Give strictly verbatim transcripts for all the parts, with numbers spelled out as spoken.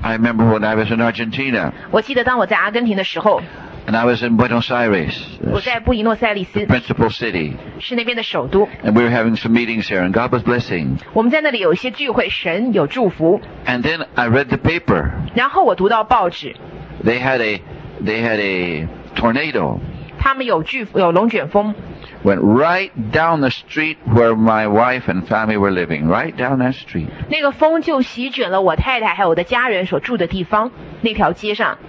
I remember when I was in Argentina. 我记得当我在阿根廷的时候 And I was in Buenos Aires, 我在布宜诺斯艾利斯 the principal city. 是那边的首都 And we were having some meetings here, and God was blessing. 我们在那里有一些聚会，神有祝福。 And then I read the paper. 然后我读到报纸， They had a, they had a tornado. 他们有飓有龙卷风， Went right down the street where my wife and family were living. Right down that street. 那个风就席卷了我太太还有我的家人所住的地方，那条街上。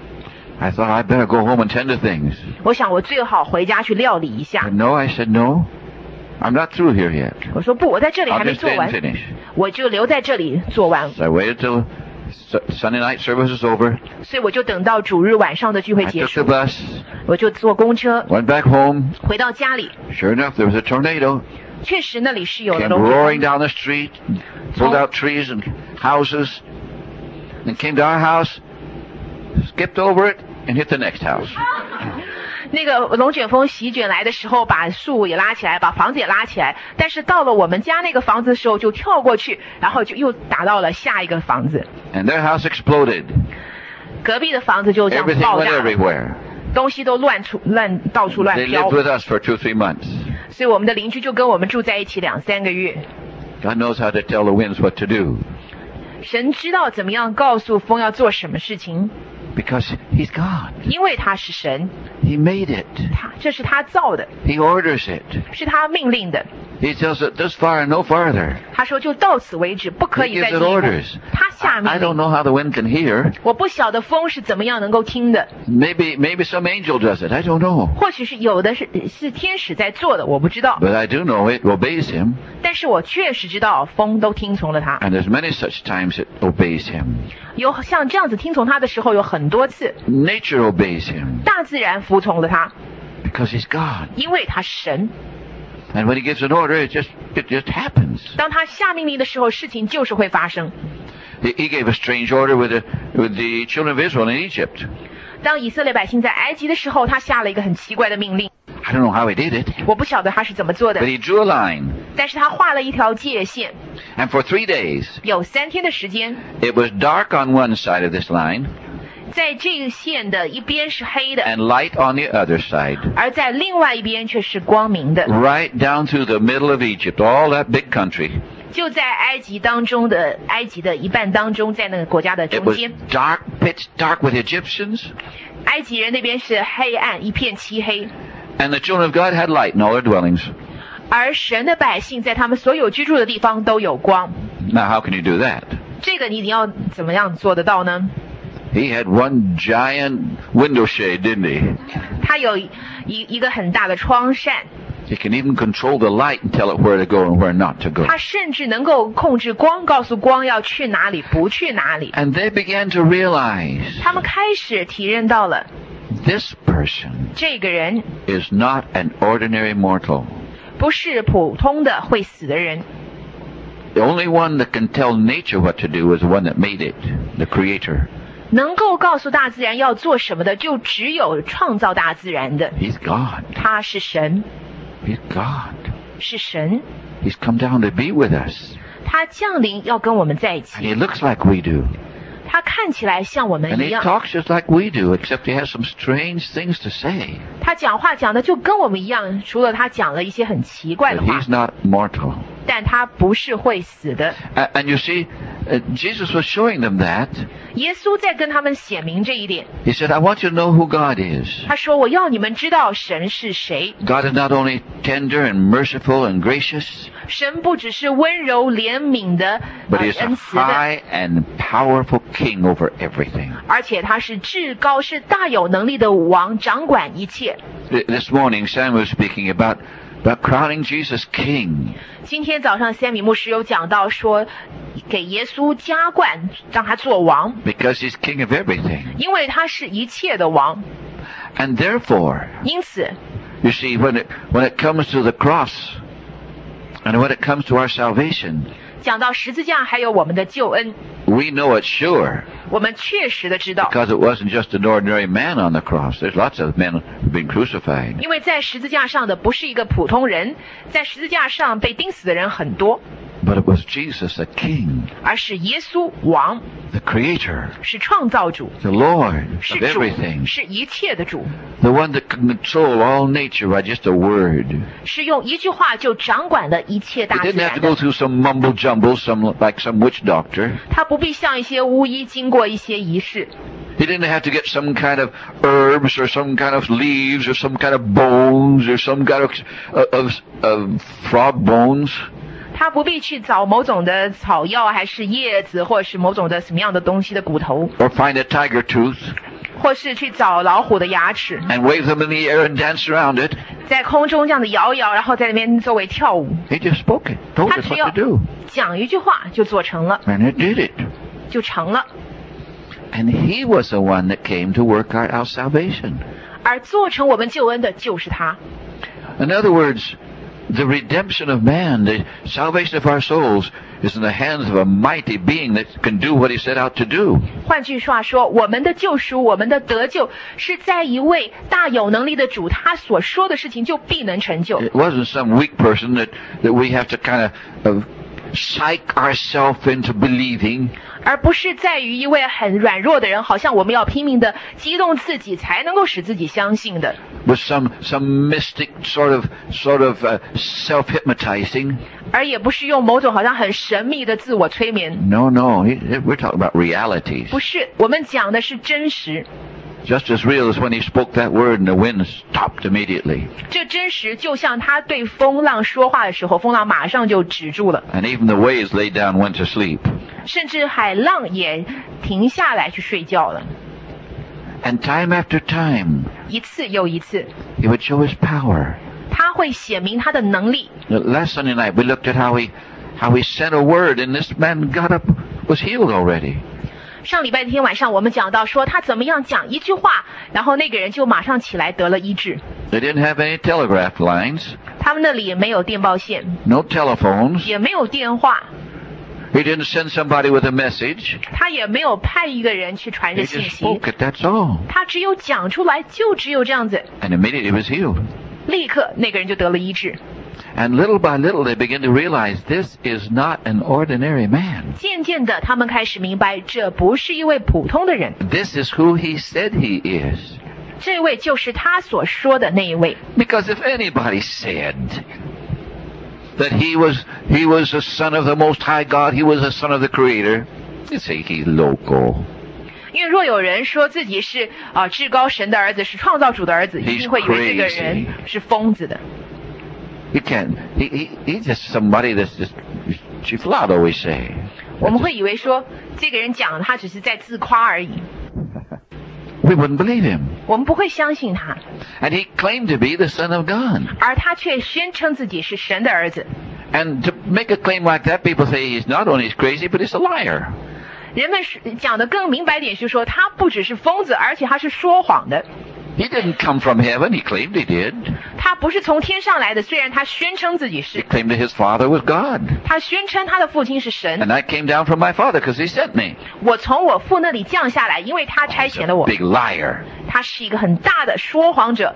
I thought I'd better go home and tend to things. 我想我最好回家去料理一下。 But no, I said no. I'm not through here yet. 我说不，我在这里 I'll 还没 just 做 stay 完 and，finish. 我就留在这里做完。 So I waited till Sunday night service was over. 所以我就等到主日晚上的聚会 I 结 took 束 the，bus, 我就坐公车 went back home. 回到家里。 Sure enough, there was a tornado. 确实那里是有了 Came 龙卷 roaring 风， down the street, pulled out trees and houses, and came to our house, skipped over it, and hit the next house. 那个龙卷风席卷来的时候，把树也拉起来，把房子也拉起来。但是到了我们家那个房子的时候，就跳过去，然后就又打到了下一个房子。 And their house exploded. 隔壁的房子就这样 Everything 爆 went 炸了， everywhere. 东西都乱出乱到处乱 They 飘 lived。with us for two, three months. 所以我们的邻居就跟我们住在一起两三个月。 God knows how to tell the winds what to do. 神知道怎么样告诉风要做什么事情， Because He's God. 因为他是神， He made it. 他这是他造的， He orders it. 是他命令的。 He tells it this far and no farther. 他说就到此为止，不可 He 以再 gives 进 it 一步 orders. 他下 I 命 don't 令。 know how the wind can hear. 我不晓得风是怎么样能够听的， Maybe, maybe some angel does it. I don't know. 或许是有的是是天使在做的，我不知道。 But I do know it obeys Him. 但是我确实知道风都听从了他。 And there's many such times it obeys Him. 有像这样子听从他的时候有很多次， Nature obeys Him. 大自然服从了他， Because He's God. 因为他是神。 And when He gives an order, it just, it just happens. 当他下命令的时候，事情就是会发生。 He, he gave a strange order with the, with the children of Israel in Egypt. 当以色列百姓在埃及的时候，他下了一个很奇怪的命令， I don't know how He did it. 我不晓得他是怎么做 But 的， He drew a line. 但是他画了一条界限， And for three days, 有三天的时间， it was dark on one side of this line 在这个线的一边是黑的， and light on the other side. 而在另外一边却是光明的。 Right down through the middle of Egypt, all that big country. 就在埃及当中的埃及的一半当中，在那个国家的 It 中 was 间， dark, pitch dark with Egyptians. 埃及人那边是黑暗，一片漆黑， And the children of God had light in all their dwellings. 而神的百姓在他们所有居住的地方都有光。 Now, how can you do that? 这个你你要怎么样做得到呢？ He had one giant window shade, didn't he? 他有一一个很大的窗扇， He can even control the light and tell it where to go and where not to go. 他甚至能够控制光，告诉光要去哪里，不去哪里。 And they began to realize 他们开始体认到了， this person 这个人 is not an ordinary mortal. 不是普通的会死的人。 The only one that can tell nature what to do is the one that made it, the creator. 能够告诉大自然要做什么的，就只有创造大自然的， He's God. 他是神， He's God. 是神， He's come down to be with us. 他降临要跟我们在一 And 起， he looks like we do. 他看起来像我们 And 一 he 样， talks just like we do, except he has some strange things to say. 他讲话讲的就跟我们一样，除了他讲了一些很奇怪 But 的话， he's not mortal. 但他不是会死的。 A- And you see, uh, Jesus was showing them that. 耶稣在跟他们显明这一点， He said, I want you to know who God is. 他说：“我要你们知道神是谁。 God is not only tender and merciful and gracious, 神不只是温柔怜悯的、 but 呃 he is a 恩慈的， high and powerful king over everything. 而且他是至高、是大有能力的王，掌管一切。 Th- This morning, Sam was speaking about, about crowning Jesus king. 今天早上，三米牧师有讲到说，给耶稣加冠，让他做王， Because he's king of everything. 因为他是一切的王。 And therefore, 因此， you see, when it, when it comes to the cross, and when it comes to our salvation, 讲到十字架还有我们的救恩， we know it's sure, 我们确实的知道， because it wasn't just an ordinary man on the cross. There's lots of men who've been crucified. 因为在十字架上的不是一个普通人，在十字架上被钉死的人很多， But it was Jesus, a king. 而是耶稣王。 the Creator, 是创造主， the Lord 是 of 主， everything, 是一切的主， the one that can control all nature by just a word. 是用一句话就掌管了一切 He 大自 didn't have 然 to go 的。 through some mumble jumble, some like some witch doctor. 他不必像一些巫医经过一些仪式， He didn't have to get some kind of herbs or some kind of leaves or some kind of bones or some kind of of, of frog bones. 他不必去找某种的草药，还是叶子，或者是某种的什么样的东西的骨头， Or find a tiger tooth 或是去找老虎的牙齿， and wave them in the air and dance around it. 在空中这样子摇一摇，然后在那边周围跳舞。 He just spoke it, told 他 us 只要 what to do, 讲一句话就做成了， and it did it. 就成了。 And He was the one that came to work out our salvation. 而做成我们救恩的就是他。 In other words, the redemption of man, the salvation of our souls, is in the hands of a mighty being that can do what He set out to do. 换句话说，我们的救赎，我们的得救，是在一位大有能力的主，他所说的事情就必能成就。 It wasn't some weak person that, that we have to kind of, of psych ourselves into believing. 而不是在于一位很软弱的人，好像我们要拼命的激动自己，才能够使自己相信的。 With some some mystic sort of sort of uh, self-hypnotizing. 而也不是用某种好像很神秘的自我催眠。 No, no, he, we're talking about realities. 不是，我们讲的是真实。 Just as real as when He spoke that word and the wind stopped immediately. 这真实就像他对风浪说话的时候，风浪马上就止住了， And even the waves laid down and went to sleep. 甚至海浪也停下来去睡觉了。 And time after time, 一次又一次， He would show His power. 他会显明他的能力。 Last Sunday night we looked at how He how He sent a word and this man got up, was healed already. 上礼拜天晚上我们讲到说他怎么样讲一句话，然后那个人就马上起来得了医治。 They didn't have any telegraph lines, 他们那里也没有电报线， no telephones. 也没有电话， He didn't send somebody with a message. 他也没有派一个人去传 He 着信 just 息， spoke it, that's all. 他只有讲出来，就只有这样子， And immediately he was healed. 立刻那个人就得了医治。 And little by little they begin to realize this is not an ordinary man. 渐渐的，他们开始明白，这不是一位普通的人， This is who He said He is. 这位就是他所说的那一位。 Because if anybody said that he was he was a son of the Most High God, he was a son of the Creator, you'd say he's loco. 因为若有人说自己是啊、呃、至高神的儿子，是创造主的儿子， He's 一定会以为这个人是疯子的。 He can't. He, he he's just somebody that's just chiflado, we say. 我们会以为说这个人讲他只是在自夸而已， We wouldn't believe him. 我们不会相信他， And he claimed to be the Son of God. 而他却宣称自己是神的儿子。 And to make a claim like that, people say he's not only crazy, but he's a liar. 人们讲的更明白点，就是说他不只是疯子，而且他是说谎的。 He didn't come from heaven. He claimed he did. 他不是从天上来的，虽然他宣称自己 He 是， claimed that his father was God. 他宣称他的父亲是神。 And I came down from my father because he sent me. 我从我父那里降下来，因为他差遣了我。 Big liar. 他是一个很大的说谎者。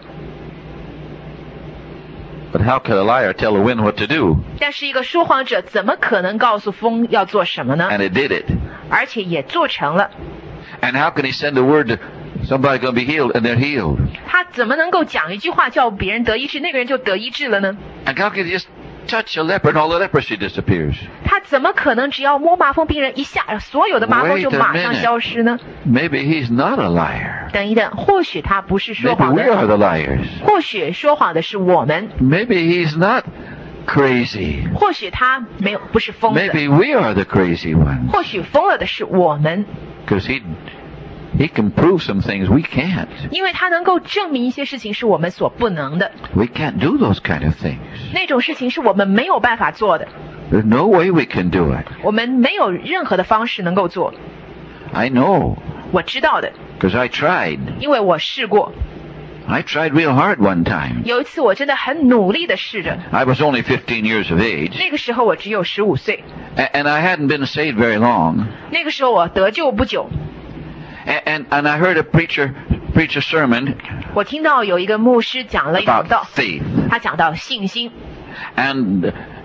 But how could a liar tell the wind what to do? 但是一个说谎者怎么可能告诉风要做什么呢？ And it did it. 而且也做成了。 And how can he send a word to somebody going to be healed and they're healed? 他怎么能够讲一句话叫别人得医治，那个人就得医治了呢？ And how can he just touch a leper and all the leprosy disappears? 他怎么可能只要摸麻风病人一下，所有的麻风就马上消失呢？ Maybe he's not a liar. 等一等，或许他不是说 Maybe 谎 we are 的， the liars. 或许说谎的是我们， Maybe he's not crazy. 或许他没有不是疯子， Maybe we are the crazy ones. 或许疯了的是我们， Because he, he can prove some things we can't. 因为他能够证明一些事情是我们所不能的， We can't do those kind of things. 那种事情是我们没有办法做的， There's no way we can do it. 我们没有任何的方式能够做。 I know. 我知道的， Because I tried. 因为我试过。 I tried real hard one time. 有一次我真的很努力的试着， I was only fifteen years of age. 那个时候我只有十五岁， A- And I hadn't been saved very long. 那个时候我得救不久， A- And, and I heard a preacher preach a sermon 我听到有一个牧师讲了一讲 about 道， faith. 他讲到信心， And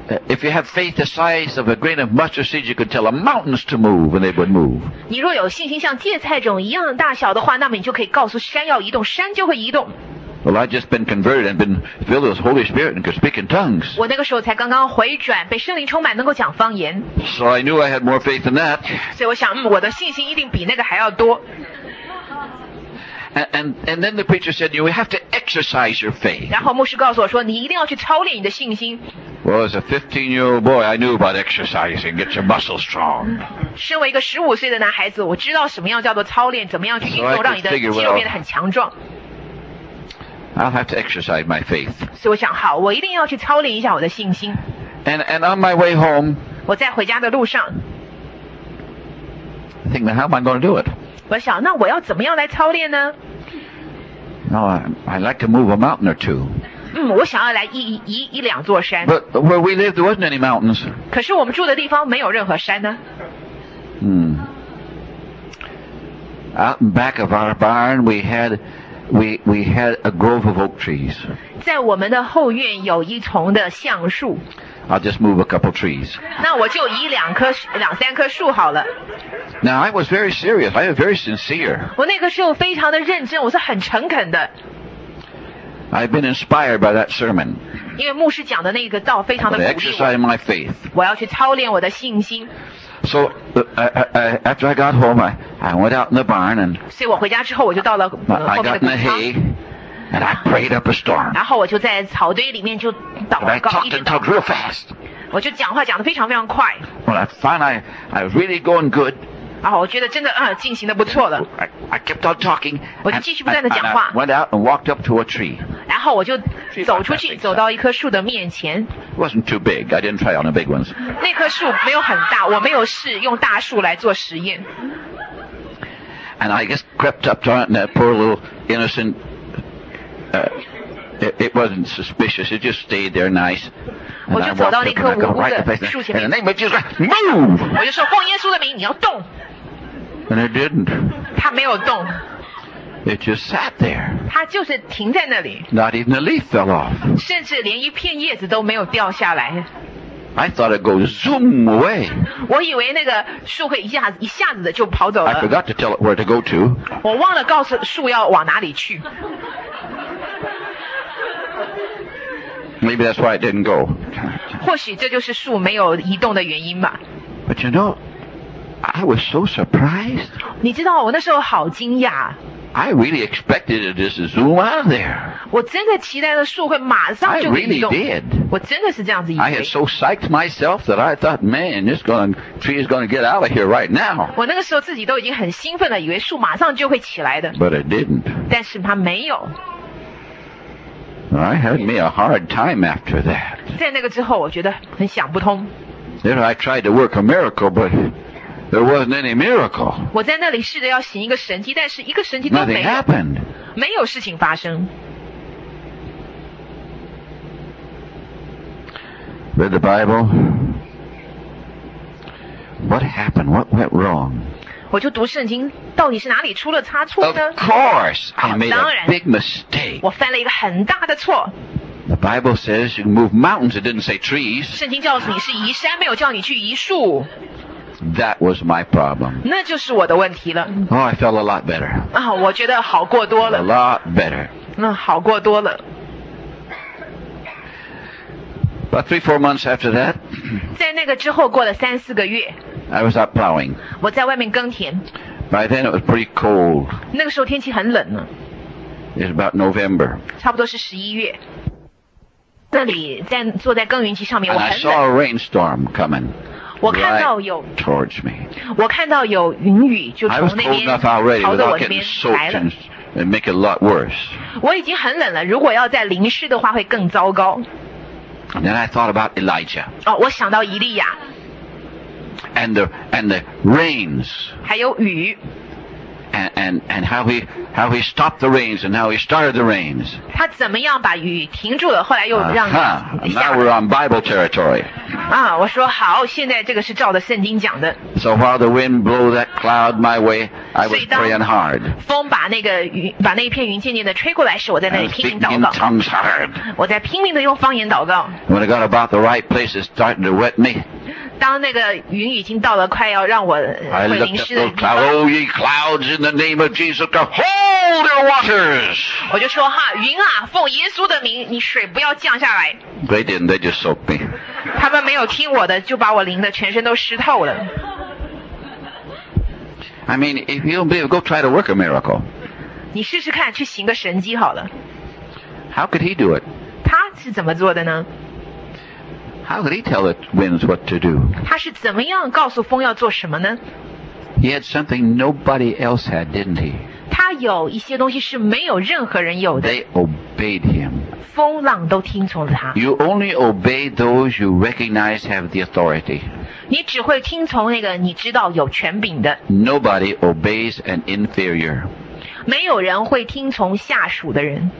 if you have faith the size of a grain of mustard seed, you could tell the mountains to move and they would move. 你若有信心像芥菜种一样的大小的话，那么你就可以告诉山要移动，山就会移动。 Well, I'd just been converted and been filled with the Holy Spirit and could speak in tongues. 我那个时候才刚刚回转，被圣灵充满，能够讲方言。 So I knew I had more faith than that. 所以我想，嗯，我的信心一定比那个还要多。 And, and, and then the preacher said, you have to exercise your faith. 然后牧师告诉我说，你一定要去操练你的信心。 Well, as a fifteen-year-old boy, I knew about exercising, get your muscles strong. 身为一个十五岁的男孩子，我知道什么样叫做操练，怎么样去运 So I 动，让你的 could 肌 figure, 肉 well, 变得很强壮。 I'll have to exercise my faith. 所以我想，好，我一定要去操练一下我的信心。 And, and on my way home, 我在回家的路上， I think, how am I going to do it? 我想，那我要怎么样来操练呢？ No, I, I like to move a mountain or two. 嗯，我想要来移移一两座山。 But where we lived, there wasn't any mountains. 可是我们住的地方没有任何山呢。 Hmm. Out in back of our barn, we had, we, we had a grove of oak trees. 在我们的后院有一丛的橡树， I'll just move a couple trees. 那我就移两棵、两三棵树好了。 Now, I was very serious. I was very sincere. 我那个时候非常的认真，我是很诚恳的， I've been inspired by that sermon. 因为牧师讲的那个道非常的 To 鼓励 exercise 我， my faith. 我要去操练我的信心。 So, uh, I, I, after I got home, I, I went out in the barn and 所以我回家之后，我就到了、呃、 I 后面的 got in 谷 the 仓， hay and I prayed up a storm. 然后我就在草堆里面就 But I 祷告， talked 一直 and 祷 talked 告， real fast. 我就讲话讲得非常非常快， When I found I, I was really going good, 然后我觉得真的啊、呃、进行的不错了， I, I kept on talking. 我就 And, 继续不断地 and 讲话。 I went out and walked up to a tree. 然后我就走出去，走到一棵树的面前。 It wasn't too big. I didn't try on the big ones. 那棵树没有很大，我没有试用大树来做实验。 And I just crept up to it, and that poor little innocent, uh, it, it wasn't suspicious. It just stayed there nice. And 我 I 就走 walked 到 up 那 and 棵 I 无 got 辜 right in the 的 face. 树前 In the 面， name of Jesus, move! 我就说奉耶稣的名，你要动。 And it didn't. 它没有动， It just sat there. 它就是停在那里， Not even a leaf fell off. 甚至连一片叶子都没有掉下来。 I thought it'd go zoom away. 我以为那个树会一下子一下子的就跑走 I 了， forgot to tell it where to go to. 我忘了告诉树要往哪里去。 Maybe that's why it didn't go. 或许这就是树没有移动的原因吧。 But you know, I was so surprised. 你知道我那时候好惊讶， I really expected it just to zoom out of there. 我真的期待的树会马上 I 就移 really 动， did. 我真的是这样子以 I 为 had。so psyched myself that I thought, man, this gonna, tree is going to get out of here right now. 我那个时候自己都已经很兴奋了，以为树马上就会起来的， But it didn't. 但是它没有。 I had me a hard time after that. 在那个之后，我觉得很想不通。 Then I tried to work a miracle, but there wasn't any miracle. 我在那里试着要行一个神迹，但是一个神迹都 Nothing 没有， happened. 没有事情发生。 Read the Bible. What happened? What went wrong? 我就读圣经，到底是哪里出了差错 Of 呢？ course, I 好， made 当 a 然， big mistake. 我犯了一个很大的错。 The Bible says you can move mountains. It didn't say trees. 圣经告诉你是移山，没有叫你去移树， That was my problem. 那就是我的问题了。 Oh, I felt a lot better. 啊，我觉得好过多 A 了， lot better. 嗯，好过多了。 About three, four months after that, 在那个之后，过了三四个月， I was out plowing. 我在外面耕田， By then it was pretty cold. 那个时候天气很冷呢， It was about November. 差不多是十一月。那里在坐在耕耘机上面， And 我 I 很 saw 冷， a rainstorm coming 我看到 right 有 towards me. 我看到有云雨就 I 从 was 那 cold 边 enough already 朝着我 without 这 getting 边 soaked 来了 and,。and make it a lot worse. 我已经很冷了，如果要再淋湿的话，会更糟糕。 And then I thought about Elijah 哦，我想到以利亚， and the and the rains 还有雨， and, and, and how he how he stopped the rains and how he started the rains. 他怎么样把雨停住了，后来又让 Uh-huh. 下 Now we're on Bible territory. 啊，我说好，现在这个是照着圣经讲的。 So while the wind blew that cloud my way, I 所 was 以当 praying hard. 风把那个云，把那一片云渐渐的吹过来时，我在那 I 里 was 拼命 speaking 祷 in 告， tongues hard. 我在拼命的用方言祷告。 When I got about the right place, it started to wet me. 当那个云已经到了快要让我 I 会 looked 淋 at 湿的 those 地 clouds. 方， Oh, ye clouds, in the name of Jesus, God, hold your waters. 我就说哈，云啊，奉耶稣的名，你水不要降下来。 They didn't. They just soaked me. 他们没有听我的，就把我淋得全身都湿透了。 I mean, if you don't believe, go try to work a miracle. 你试试看，去行个神迹好了。 How could he do it? 他是怎么做的呢？ How could he tell the winds what to do? 他是怎么样告诉风要做什么呢？ He had something nobody else had, didn't he? 他有一些东西是没有任何人有的， They obeyed him. 风浪都听从了他。 You only obey those you recognize have the authority. 你只会听从那个你知道有权柄的， Nobody obeys an inferior. 没有人会听从下属的人。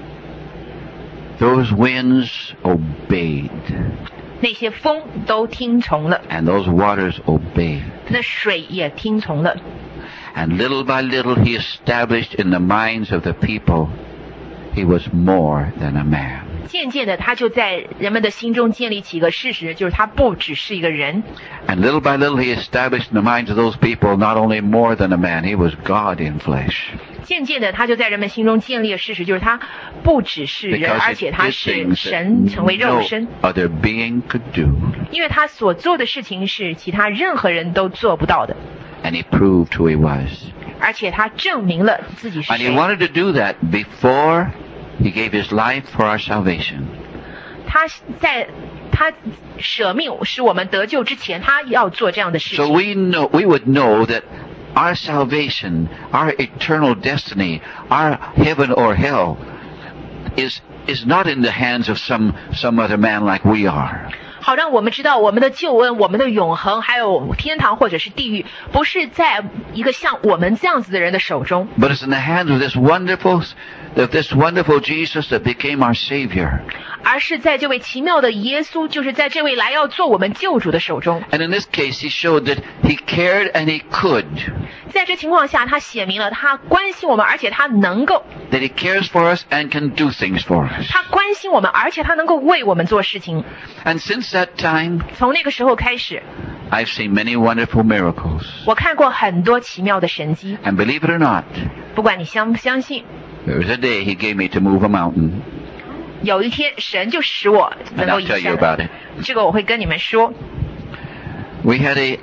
Those winds obeyed, 那些风都听从了， and those waters obeyed. 那水也听从了。 And little by little he established in the minds of the people he was more than a man. 渐渐的，他就在人们的心中建立起一个事实，就是他不只是一个人。 And little by little he established in the minds of those people not only more than a man, he was God in flesh. 渐渐的，他就在人们心中建立了事实，就是他不只是人， Because 而 he 且他 did 是 things 神 that 成为肉 no 身。 other being could do. 因为他所做的事情是其他任何人都做不到的， And he proved who he was. 而且他证明了自己是 And he 谁。 wanted to do that before he gave his life for our salvation. 他在他舍命使我们得救之前，他要做这样的事 So 情。 we know, we would know that our salvation, our eternal destiny, our heaven or hell is, is not in the hands of some, some other man like we are. 好让我们知道我们的救恩、我们的永恒，还有天堂或者是地狱，不是在一个像我们这样子的人的手中， But it's in the hands of this wonderful, of this wonderful Jesus that became our Savior. 而是在这位奇妙的耶稣，就是在这位来要做我们救主的手中。 And in this case, he showed that he cared and he could. 在这情况下，他写明了他关心我们，而且他能够， That he cares for us and can do things for us. 他关心我们，而且他能够为我们做事情。 And since that time, 从那个时候开始， I've seen many wonderful miracles. 我看过很多奇妙的神迹。 And believe it or not, 不管你相不相信， there was a day he gave me to move a mountain. 有一天神就使我能 And 够 I'll 移 tell you 山。 about it. 这个我会跟你们说。 We had a,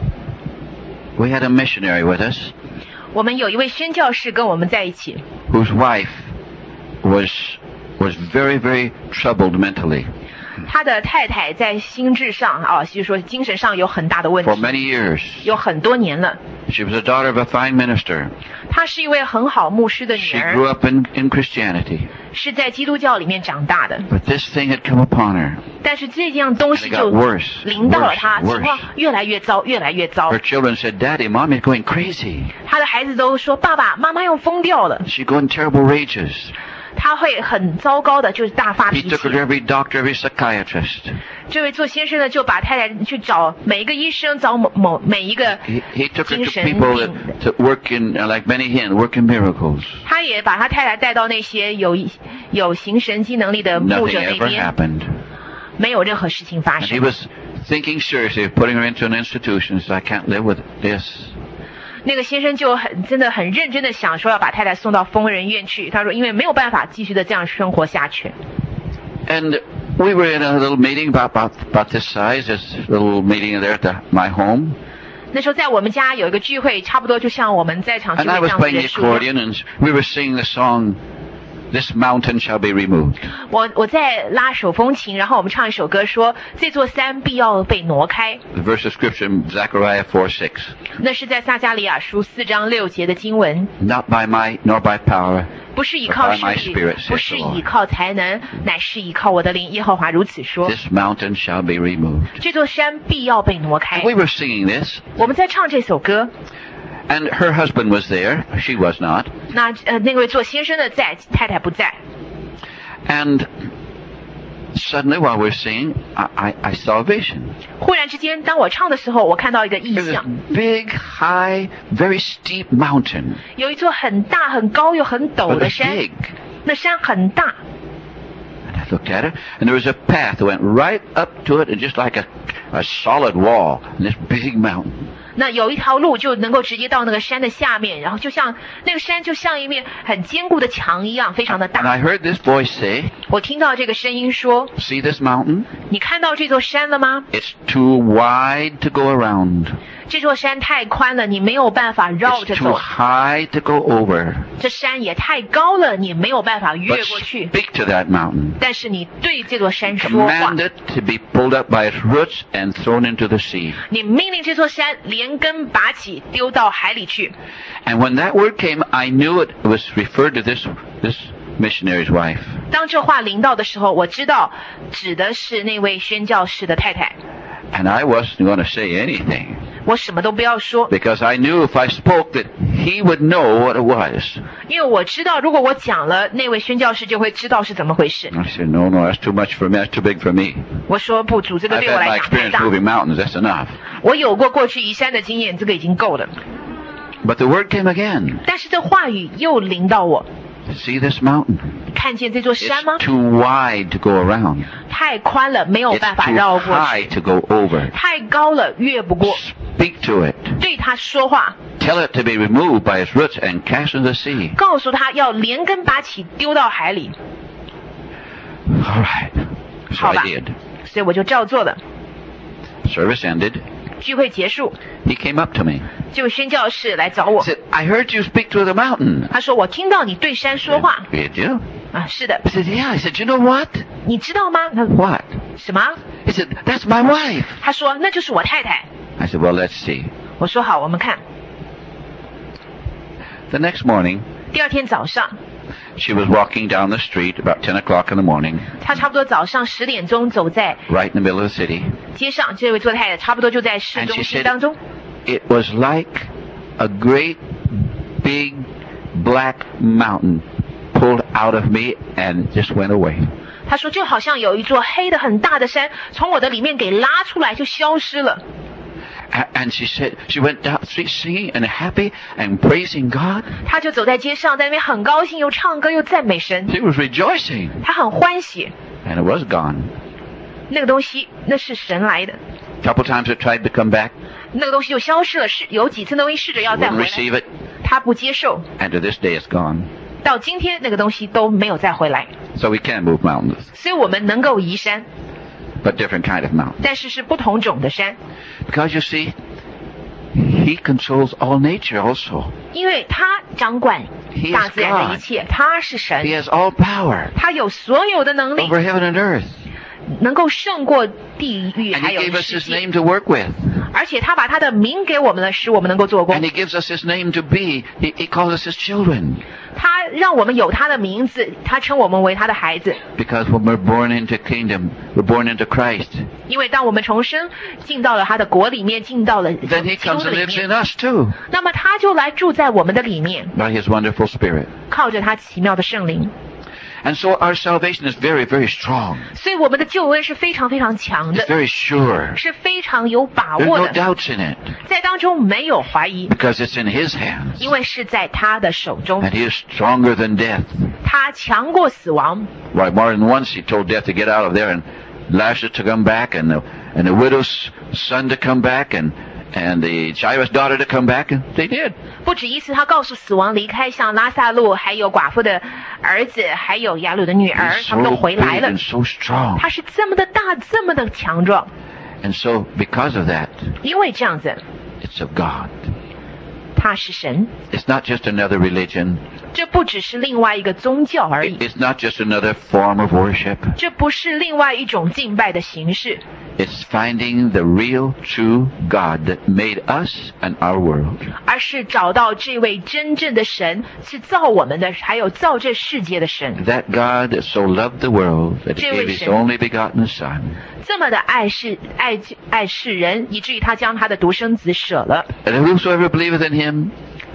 we had a missionary with us 我们有一位宣教士跟我们在一起， whose wife was, was very, very troubled mentally 他的太太在心智上啊，就是说精神上有很大的问 for 题， many years. 有很多年了。 She was the daughter of a fine minister. 她是一位很好牧师的女 She 儿， grew up in, in Christianity. 是在基督教里面长大的。 But this thing had come upon her. 但是这样东西 And it 就 got worse, 临到了 worse, 她， worse. 情况越来越糟，越来越糟 Her。children said, Daddy, Mommy's going crazy. 她的孩子都说：“爸爸妈妈要疯掉了。 She going terrible rages. ” 她会很糟糕的，就是大发 He 脾 took her to 气。 every doctor, every psychiatrist. 这位做先生的就把太太去找每一个医生，找某某每一个 He, he took her 精 to 神 people 病 that, 的。 to work in, uh, like Benny Hinn, work in miracles. 他也把他太太带到那些有有行神迹能力的牧 Nothing 者那 ever 边， happened. 没有任何事情发 And he 生。 was thinking seriously of putting her into an institution. So I can't live with this. 那个先生就很真的很认真的想说要把太太送到疯人院去。他说，因为没有办法继续的这样生活下去。 And we were in a little meeting about, about, about this size, this little meeting there at the, my home. 那时候在我们家有一个聚会，差不多就像我们在场聚 And I 会 was 这样子 playing 的 the 数量。 accordion and we were singing the song, This Mountain Shall Be Removed. 我我在拉手风琴，然后我们唱一首歌说，这座山必要被挪开。 The verse of scripture, Zechariah four six. 那是在撒迦利亚书四章六节的经文。 Not by might nor by power, 不是依靠 But by my 势力 spirit, saith， 不是 the Lord 依靠才能，乃是依靠我的灵。耶和华如此说。 this mountain shall be removed. 这座山必要被挪开 And。we were singing this, 我们在唱这首歌， and her husband was there. She was not. 那呃那位做先生的在，太太不在。 And suddenly, while we're singing, I, I, I saw a vision. 忽然之间，当我唱的时候，我看到一个异 It was a 象， big, high, very steep mountain. 有一座很大、很高又很陡 But 的 it 山， big. 那山很大。 And I looked at it, and there was a path that went right up to it, and just like a, a solid wall, in this big mountain. 那有一条路就能够直接到那个山的下面，然后就像那个山就像一面很坚固的墙一样，非常的 And 大。 I heard this voice say, 我听到这个声音说 "See this mountain? 你看到这座山了吗？ It's too wide to go around. 这座山太宽了，你没有办法绕 It's 着 too 走。 high to go over. 这山也太高了，你没有办法 But 越过去。 speak to that mountain. 但是你对这座山说话 Command，it to be pulled up by its roots and thrown into the sea." 你命令这座山连根拔起，丢到海里去。 And when that word came, I knew it was referred to this this missionary's wife. 当这话临到的时候，我知道指的是那位宣教士的太太。 And I wasn't going to say anything, 我什么都不要说， because I knew if I spoke that he would know what it was. 因为我知道如果我讲了，那位宣教士就会知道是怎么回事。 I said, "No, no, that's too much for me. That's too big for me. 我说不，主，这个 I've 对我 had 来 my 讲太 experience 大， moving mountains. That's enough." 我有过过去移山的经验，这个已经够了。 But the word came again. 但是这话语又临到我， "See this mountain? 看见这座山吗 It's？too wide to go around. 太宽了，没有 It's 办法 too 绕过 high 去； to go over. 太高了，越不过。 Speak to it. 对他说话， Tell it to be removed by its roots and cast into the sea." 告诉他要连根拔起，丢到海里。 All right. So 好吧 I did. 所以我就照做了。 Service ended. 聚会结束， He came up to me. 就宣教士来找我 He，said, "I heard you speak to the mountain." 他说我听到你对山说话 Did you? 啊，是的， I said, "Yeah." I said, "You know what?" 你知道吗？他说 "What?" 什么？ He said, "That's my wife." 他说那就是我太太。 I said, "Well, let's see." 我说好，我们看。 The next morning, 第二天早上， she was walking down the street about ten o'clock in the morning, 他差不多早上十点钟走在 right in the middle of the city. 街上，这位做太太差不多就在市 And 中 she 心 said, 当中。 "It was like a great, big, black mountain pulled out of me and just went away." 他说就好像有一座黑的很大的山从我的里面给拉出来，就消失了。 A- And she said, she went down the street singing and happy and praising God. 他就走在街上，在那边很高兴，又唱歌又赞美神， She was rejoicing, 他很欢喜。 and it was gone. 那个东西那是神来的， A couple times it tried to come back, 那个东西就消失了。是有几次那东西试着要再 wouldn't 回来， receive it, 他不接受。 and to this day it's gone. 到今天那个东西都没有再回来， So we can move mountains, 所以我们能够移山， but different kind of mountain. 但是是不同种的山， Because you see, He controls all nature also. 因为他掌管 He 大 is 自然的一 God. 切，他是 He 神， has all power 他有所有的能力， over heaven and earth. 能够胜过地狱 And 还 He 有 gave us 世 His 界， name to work with. 而且他把他的名给我们了，使我们能够做 And 工。 He gives us His name to be. He, he calls us His children. 他让我们有他的名字，他称我们为他的孩子。 Because when we're born into kingdom, we're born into Christ. 因为当我们重生进到了他的国里面，进到了基 Then He 督 comes 的 and 里 lives 面， in us too, 那么他就来住在我们的里面， by His wonderful Spirit. 靠着他奇妙的圣灵。 And so our salvation is very, very strong. 所以我们的救恩是非常非常强 It's 的， very sure. 是非常有把 There's 握 no 的， doubts in it. 在当中没有怀疑， Because it's in His hands. 因为是在他的手中， And He is stronger than death. 他强过死亡。 Why, more than once He told death to get out of there and Lazarus to come back and the, and the widow's son to come back and, and the Jairus' daughter to come back, and they did. 不止一次，他告诉死亡离开，像拉萨路，还有寡妇的儿子，还有雅鲁的女儿， He's 他们都 so 回 big 来了 and。so strong. 他是这么的大，这么的强壮， And so, because of that, 因为这样子， it's of God. 他是神。 It's not just another religion. 这不只是另外一个宗教而 It- 已， It's not just another form of worship. 这不是另外一种敬拜的形式， It's finding the real, true God that made us and our world. 而是找到这位真正的神，是造我们的，还有造这世界的神。 That God that so loved the world that He 这位 gave His 神。 only begotten Son. 这么的爱世爱爱世人，以至于他将他的独生子舍了。 And whosoever believeth in Him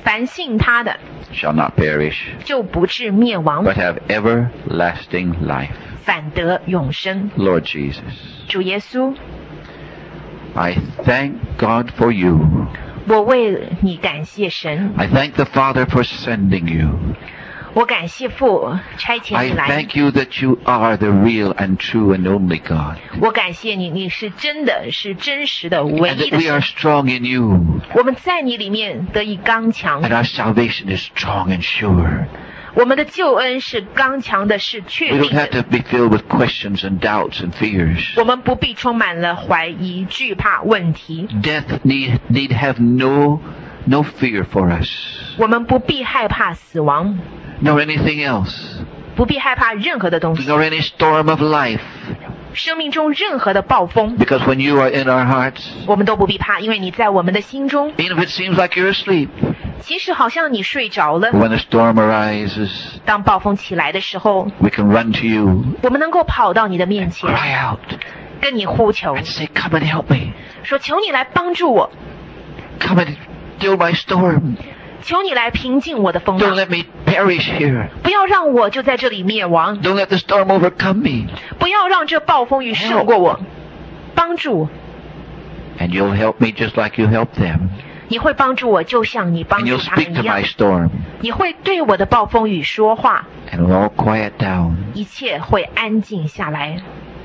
凡信他的 shall not perish, 就不至灭亡， but have everlasting life. 反得永生。 Lord Jesus, 主耶稣， I thank God for you. 我为你感谢神， I thank the Father for sending you. 我感谢父差遣 I 你来， thank you that you are the real and true and only God, 我感谢你，你是真的，是真实的，唯 and 一 that 的 we are 神。 strong in you, 我们在你里面得以刚强， and our salvation is strong and sure. 我们的救恩是刚强的，是确 We don't 定 have 的。 to be filled with questions and doubts and fears. 我们不必充满了怀疑、惧怕、问题。 Death need need have no no fear for us, 我们不必害怕死亡， nor anything else, 不必害怕任何的东西， nor any storm of life, 生命中任何的暴风， because when you are in our hearts, 我们都不必怕，因为你在我们的心中。 even if it seems like you're asleep, 即使好像你睡着了， when the storm arises, 当暴风起来的时候， we can run to you, 我们能够跑到你的面前， cry out, 跟你呼求， and say, "Come and help me. 说求你来帮助我， Come and still my storm. 求你来平静我的风 Don't 浪， let me perish here. 不要让我就在这里灭亡， Don't let the storm overcome me." 不要让这暴风雨胜过我，帮助我， And you'll help me just like you helped them. 你会帮助我，就像你帮 And 助 you'll 他们 speak 一 to 样 my，storm, 你会对我的暴风雨说话， and it'll all quiet down. 一切会安静下来。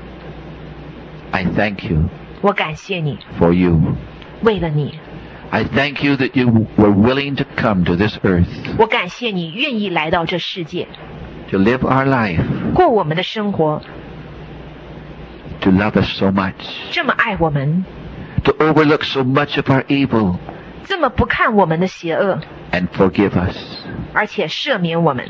I thank you 我感谢你， for you. 为了你， I thank you that you were willing to come to this earth 我感谢你愿意来到这世界， to live our life, 过我们的生活， to love us so much, 这么爱我们， to overlook so much of our evil 这么不看我们的邪恶， and forgive us 而且赦免我们，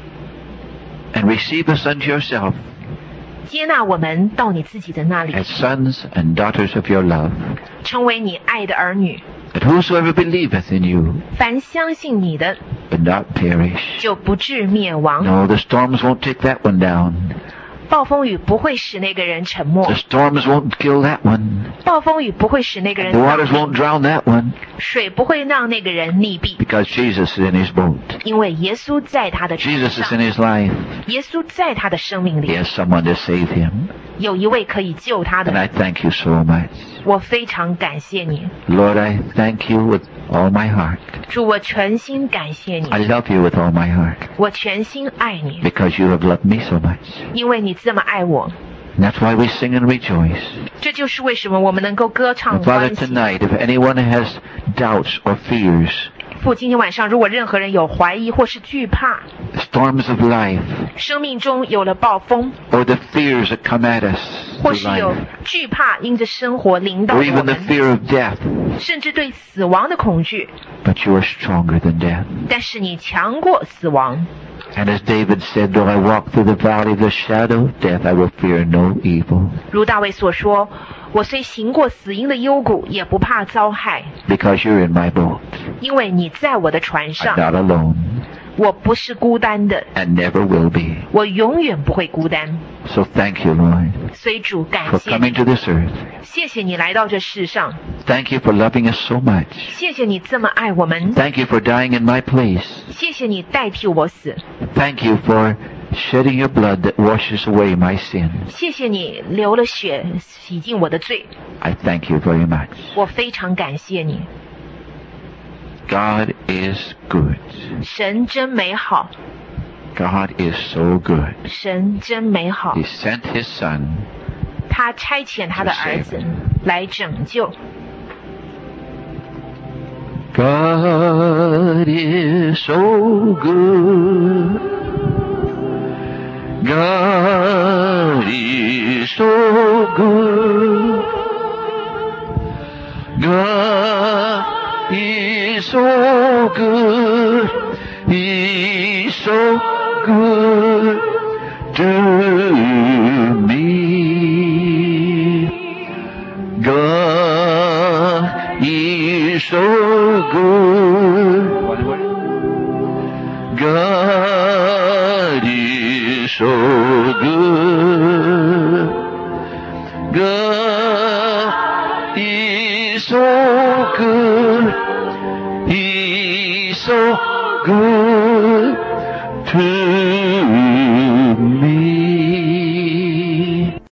and receive us unto yourself 接纳我们到你自己的那里， as sons and daughters of your love. 成为你爱的儿女。 That whosoever believeth in you 凡相信你的， would not perish. 就不至灭亡。 No, the storms won't take that one down. 暴风雨不会使那个人沉默 The，storms won't kill that one. 暴风雨不会使那个人 The 丧 waters 命， won't drown that one, 水不会让那个人溺毙， because Jesus is in his boat. 因为耶稣在他的船 Jesus is 上， in his life. 耶稣在他的生命 He 里， has someone to save him. 有一位可以救他 And I 的。 thank you so much. 我非常感谢你， Lord, I thank you with all my heart. 主，我全心感谢 I 你， love you with all my heart, 我全心爱你， because you have loved me so much. 因为你这么爱我。 And that's why we sing and rejoice. 这就是为什么我们能够歌唱 And Father, 欢喜。 tonight, if anyone has doubts or fears, 父，今天晚上，如果任何人有怀疑或是惧怕， storms of life, 生命中有了暴风， or the fears that come at us 或 through 是有 life, 惧怕因着生活临到 or 我 even the 们， fear of death, 甚至对死亡的恐惧， but you are stronger than death. 但是你强过死亡。 And as David said, though I walk through the valley of the shadow of death, I will fear no evil, 如大卫所说，我虽行过死荫的幽谷，也不怕遭害， because you're in my boat. 因为你在我的船 I'm 上， not alone, 我不是孤单的， and never will be. 我永远不会孤单。 So thank you, Lord, 所以主，感 for 谢 coming 你， to this earth. 谢谢你来到这世上， Thank you for loving us so much. 谢谢你这么爱我们， Thank you for dying in my place. 谢谢你代替我死， Thank you for shedding your blood that washes away my sin. 谢谢你流了血洗净我的罪， I thank you very much. 我非常感谢你。 God is good. 神真美好， God is so good. 神真美好 He，sent his son. 他差遣他的儿子来拯救。 God is so good. God is so good. God is so good. He's so good to me. God is so good. God is so good. God is so good. He's so good to me.